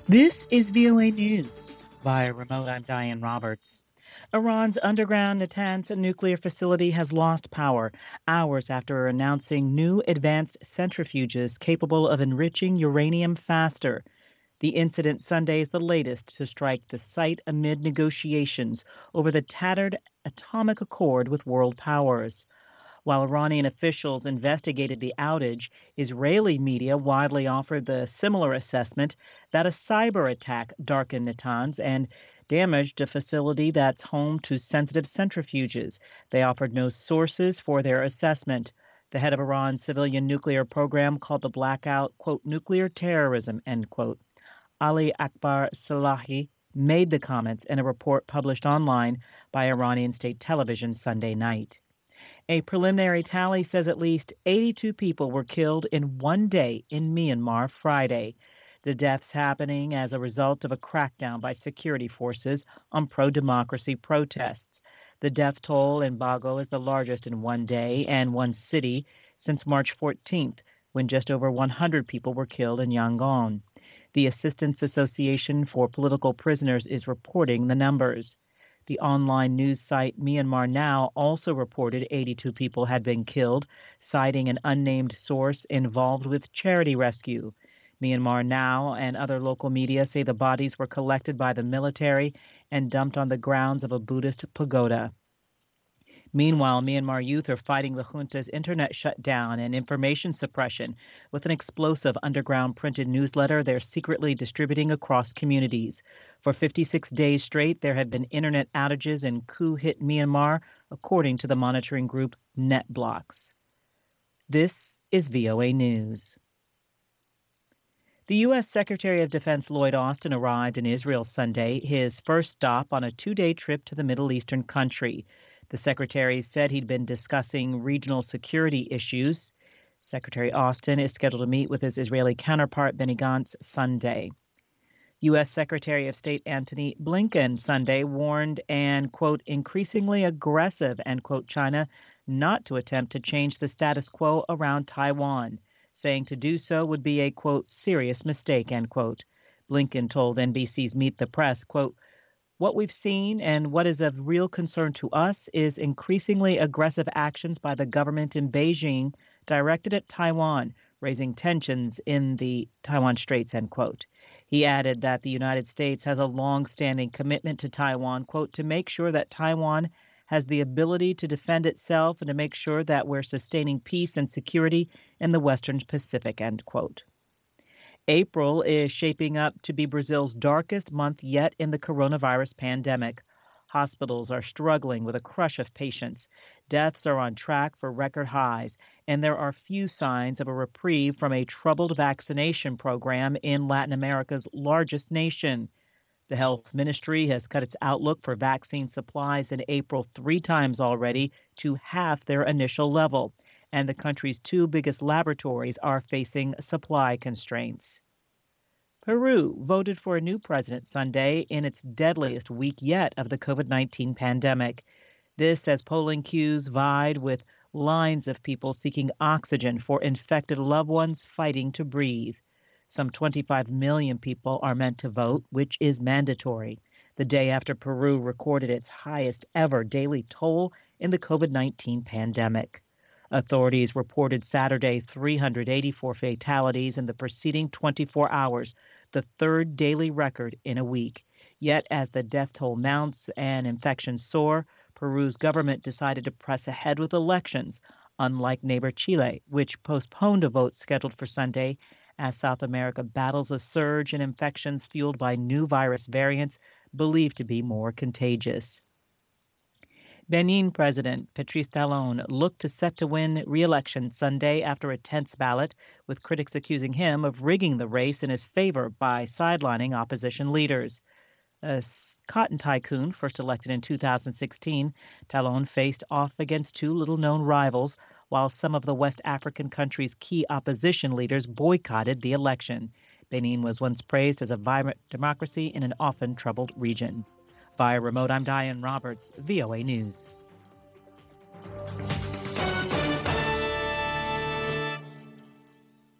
This is VOA News. Via remote, I'm Diane Roberts. Iran's underground Natanz nuclear facility has lost power hours after announcing new advanced centrifuges capable of enriching uranium faster. The incident Sunday is the latest to strike the site amid negotiations over the tattered atomic accord with world powers. While Iranian officials investigated the outage, Israeli media widely offered the similar assessment that a cyber attack darkened Natanz and damaged a facility that's home to sensitive centrifuges. They offered no sources for their assessment. The head of Iran's civilian nuclear program called the blackout, quote, nuclear terrorism, end quote. Ali Akbar Salahi made the comments in a report published online by Iranian state television Sunday night. A preliminary tally says at least 82 people were killed in one day in Myanmar Friday. The deaths happening as a result of a crackdown by security forces on pro-democracy protests. The death toll in Bago is the largest in one day and one city since March 14th, when just over 100 people were killed in Yangon. The Assistance Association for Political Prisoners is reporting the numbers. The online news site Myanmar Now also reported 82 people had been killed, citing an unnamed source involved with charity rescue. Myanmar Now and other local media say the bodies were collected by the military and dumped on the grounds of a Buddhist pagoda. Meanwhile, Myanmar youth are fighting the junta's internet shutdown and information suppression with an explosive underground printed newsletter they're secretly distributing across communities. For 56 days straight, there have been internet outages in coup-hit Myanmar, according to the monitoring group NetBlocks. This is VOA News. The U.S. Secretary of Defense Lloyd Austin arrived in Israel Sunday, his first stop on a two-day trip to the Middle Eastern country. The secretary said he'd been discussing regional security issues. Secretary Austin is scheduled to meet with his Israeli counterpart Benny Gantz Sunday. U.S. Secretary of State Antony Blinken Sunday warned an, quote, increasingly aggressive, end quote, China not to attempt to change the status quo around Taiwan, saying to do so would be a, quote, serious mistake, end quote. Blinken told NBC's Meet the Press, quote, what we've seen and what is of real concern to us is increasingly aggressive actions by the government in Beijing directed at Taiwan, raising tensions in the Taiwan Straits, end quote. He added that the United States has a long-standing commitment to Taiwan, quote, to make sure that Taiwan has the ability to defend itself and to make sure that we're sustaining peace and security in the Western Pacific, end quote. April is shaping up to be Brazil's darkest month yet in the coronavirus pandemic. Hospitals are struggling with a crush of patients. Deaths are on track for record highs, and there are few signs of a reprieve from a troubled vaccination program in Latin America's largest nation. The health ministry has cut its outlook for vaccine supplies in April 3 times already to half their initial level, and the country's two biggest laboratories are facing supply constraints. Peru voted for a new president Sunday in its deadliest week yet of the COVID-19 pandemic. This as polling queues vied with lines of people seeking oxygen for infected loved ones fighting to breathe. Some 25 million people are meant to vote, which is mandatory, the day after Peru recorded its highest ever daily toll in the COVID-19 pandemic. Authorities reported Saturday 384 fatalities in the preceding 24 hours, the third daily record in a week. Yet as the death toll mounts and infections soar, Peru's government decided to press ahead with elections, unlike neighbor Chile, which postponed a vote scheduled for Sunday as South America battles a surge in infections fueled by new virus variants believed to be more contagious. Benin President Patrice Talon looked set to win re-election Sunday after a tense ballot, with critics accusing him of rigging the race in his favor by sidelining opposition leaders. A cotton tycoon, first elected in 2016, Talon faced off against two little-known rivals, while some of the West African country's key opposition leaders boycotted the election. Benin was once praised as a vibrant democracy in an often troubled region. Via remote, I'm Diane Roberts, VOA News.